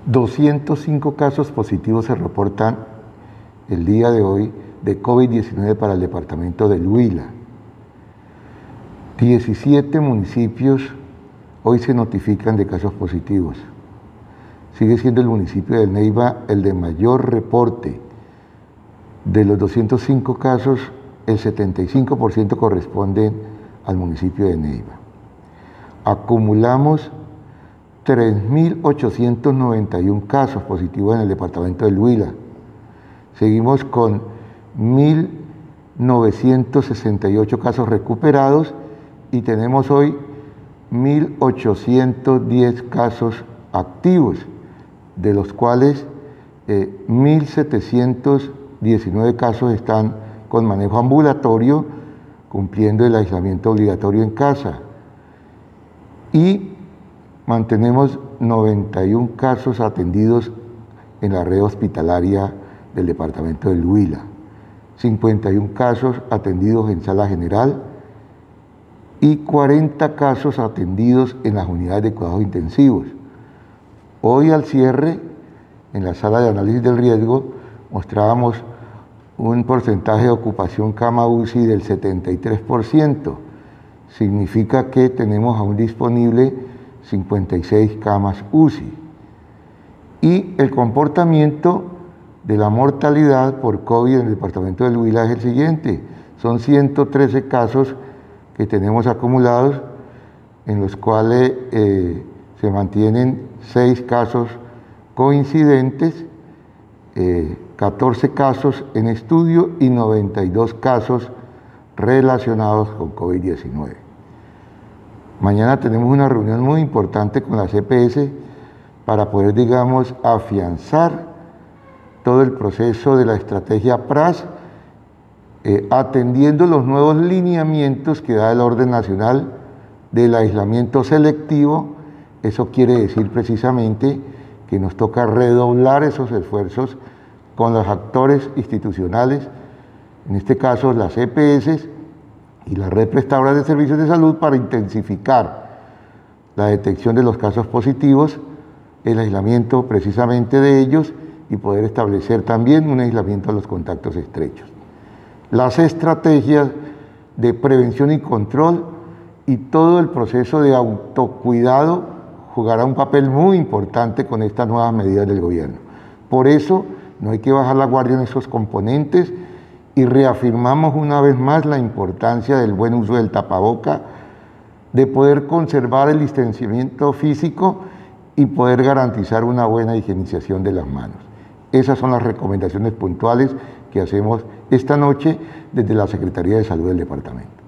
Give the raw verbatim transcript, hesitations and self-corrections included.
doscientos cinco casos positivos se reportan el día de hoy de COVID diecinueve para el departamento del Huila. diecisiete municipios hoy se notifican de casos positivos. Sigue siendo el municipio de Neiva el de mayor reporte. De los doscientos cinco casos, el setenta y cinco por ciento corresponden al municipio de Neiva. Acumulamos tres mil ochocientos noventa y uno casos positivos en el departamento del Huila. Seguimos con mil novecientos sesenta y ocho casos recuperados y tenemos hoy mil ochocientos diez casos activos, de los cuales eh, mil setecientos diecinueve casos están con manejo ambulatorio, cumpliendo el aislamiento obligatorio en casa. Y mantenemos noventa y uno casos atendidos en la red hospitalaria del departamento del Huila, cincuenta y uno casos atendidos en sala general y cuarenta casos atendidos en las unidades de cuidados intensivos. Hoy al cierre, en la sala de análisis del riesgo, mostrábamos un porcentaje de ocupación cama U C I del setenta y tres por ciento. Significa que tenemos aún disponible cincuenta y seis camas U C I. Y el comportamiento de la mortalidad por COVID en el departamento del Huila es el siguiente. Son ciento trece casos que tenemos acumulados, en los cuales eh, se mantienen seis casos coincidentes, eh, catorce casos en estudio y noventa y dos casos relacionados con COVID diecinueve. Mañana tenemos una reunión muy importante con la C P S para poder, digamos, afianzar todo el proceso de la estrategia P R A S, eh, atendiendo los nuevos lineamientos que da el orden nacional del aislamiento selectivo. Eso quiere decir precisamente que nos toca redoblar esos esfuerzos con los actores institucionales, en este caso las E P S y la red prestadora de servicios de salud, para intensificar la detección de los casos positivos, el aislamiento precisamente de ellos y poder establecer también un aislamiento a los contactos estrechos. Las estrategias de prevención y control y todo el proceso de autocuidado jugará un papel muy importante con estas nuevas medidas del gobierno. Por eso no hay que bajar la guardia en esos componentes y reafirmamos una vez más la importancia del buen uso del tapaboca, de poder conservar el distanciamiento físico y poder garantizar una buena higienización de las manos. Esas son las recomendaciones puntuales que hacemos esta noche desde la Secretaría de Salud del departamento.